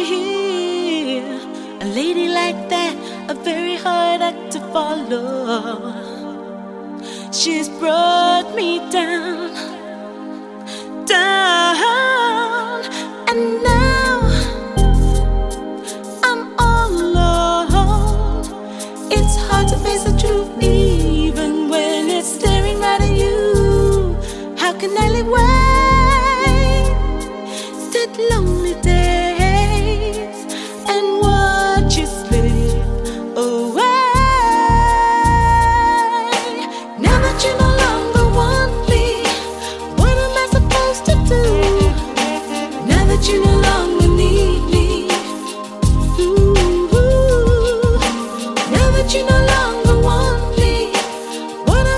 hear a lady like that, a very hard act to follow. She's brought me down.